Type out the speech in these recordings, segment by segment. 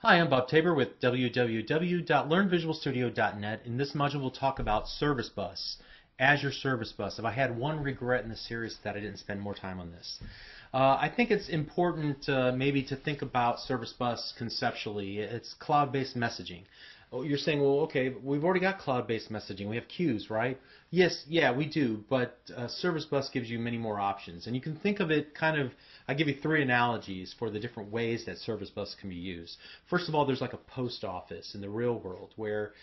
Hi, I'm Bob Tabor with www.learnvisualstudio.net. In this module, we'll talk about Service Bus, Azure Service Bus. If I had one regret in the series, that I didn't spend more time on this. I think it's important maybe to think about Service Bus conceptually. It's cloud-based messaging. Oh, you're saying, well, okay, we've already got cloud-based messaging. We have queues, right? Yes, yeah, we do, but Service Bus gives you many more options. And you can think of it kind of, I give you three analogies for the different ways that Service Bus can be used. First of all, there's like a post office in the real world where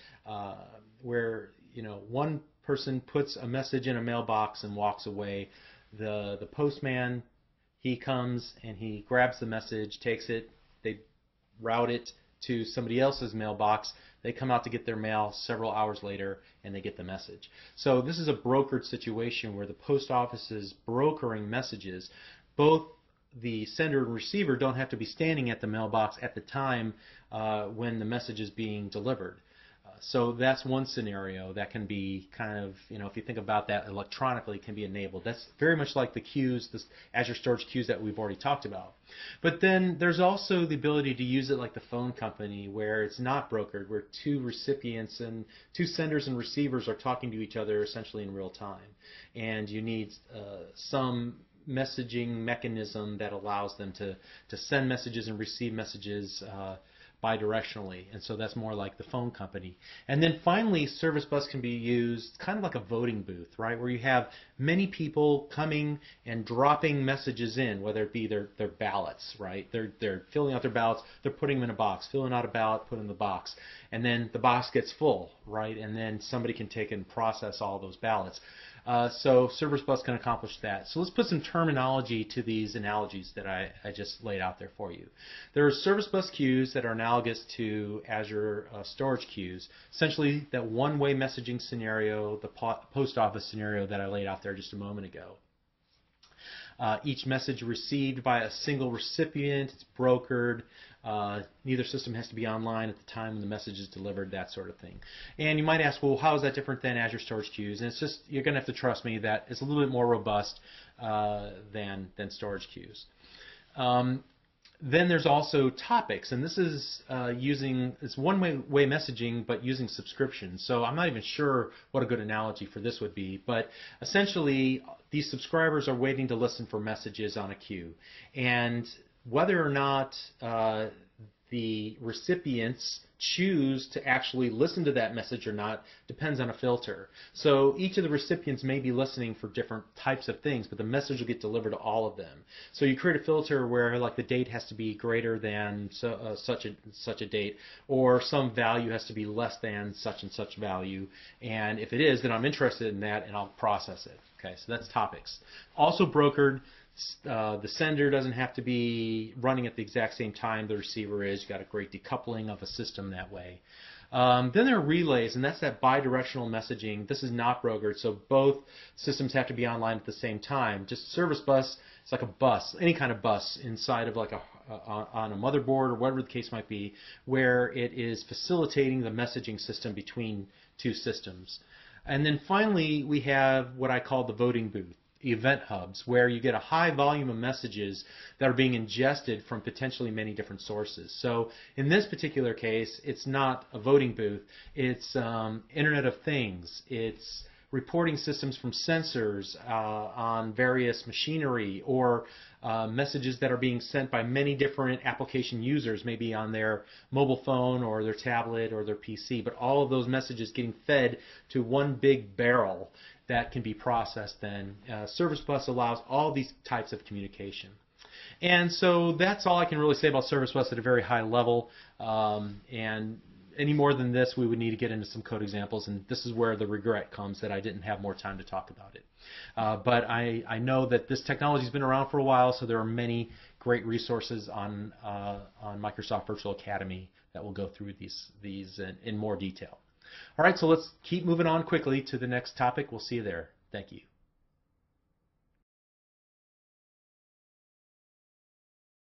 one person puts a message in a mailbox and walks away. The postman, he comes and he grabs the message, takes it, they route it to somebody else's mailbox. They come out to get their mail several hours later and they get the message. So this is a brokered situation where the post office is brokering messages. Both the sender and receiver don't have to be standing at the mailbox at the time when the message is being delivered. So that's one scenario that can be kind of, if you think about that electronically, can be enabled. That's very much like the queues, the Azure Storage queues that we've already talked about. But then there's also the ability to use it like the phone company, where it's not brokered, where two recipients and two senders and receivers are talking to each other essentially in real time. And you need some messaging mechanism that allows them to send messages and receive messages bidirectionally, and so that's more like the phone company. And then finally, Service Bus can be used kind of like a voting booth, right, where you have many people coming and dropping messages in, whether it be their ballots, right? They're filling out their ballots, they're putting them in a box, filling out a ballot, put in the box, and then the box gets full, right? And then somebody can take and process all those ballots. So Service Bus can accomplish that. So let's put some terminology to these analogies that I just laid out there for you. There are Service Bus queues that are analogous to Azure storage queues. Essentially, that one-way messaging scenario, the post office scenario that I laid out there just a moment ago. Each message received by a single recipient, it's brokered. Neither system has to be online at the time when the message is delivered, that sort of thing. And you might ask, well, how is that different than Azure Storage Queues? And it's just, you're going to have to trust me that it's a little bit more robust than storage queues. Then there's also topics, and this is it's one-way messaging, but using subscriptions. So I'm not even sure what a good analogy for this would be, but essentially these subscribers are waiting to listen for messages on a queue, and whether or not the recipients choose to actually listen to that message or not depends on a filter. So each of the recipients may be listening for different types of things, but the message will get delivered to all of them. So you create a filter where, like, the date has to be greater than such a date, or some value has to be less than such and such value. And if it is, then I'm interested in that and I'll process it. Okay, so that's topics. Also brokered. The sender doesn't have to be running at the exact same time the receiver is. You've got a great decoupling of a system that way. Then there are relays, and that's that bidirectional messaging. This is not brokered, so both systems have to be online at the same time. Just Service Bus, it's like a bus, any kind of bus inside of like on a motherboard or whatever the case might be, where it is facilitating the messaging system between two systems. And then finally, we have what I call the voting booth. Event hubs, where you get a high volume of messages that are being ingested from potentially many different sources. So in this particular case, it's not a voting booth, it's Internet of Things, it's reporting systems from sensors on various machinery, or messages that are being sent by many different application users, maybe on their mobile phone or their tablet or their PC, but all of those messages getting fed to one big barrel that can be processed then. Service Bus allows all these types of communication. And so that's all I can really say about Service Bus at a very high level. And any more than this, we would need to get into some code examples, and this is where the regret comes that I didn't have more time to talk about it. But I know that this technology has been around for a while, so there are many great resources on Microsoft Virtual Academy that will go through these in more detail. All right, so let's keep moving on quickly to the next topic. We'll see you there. Thank you.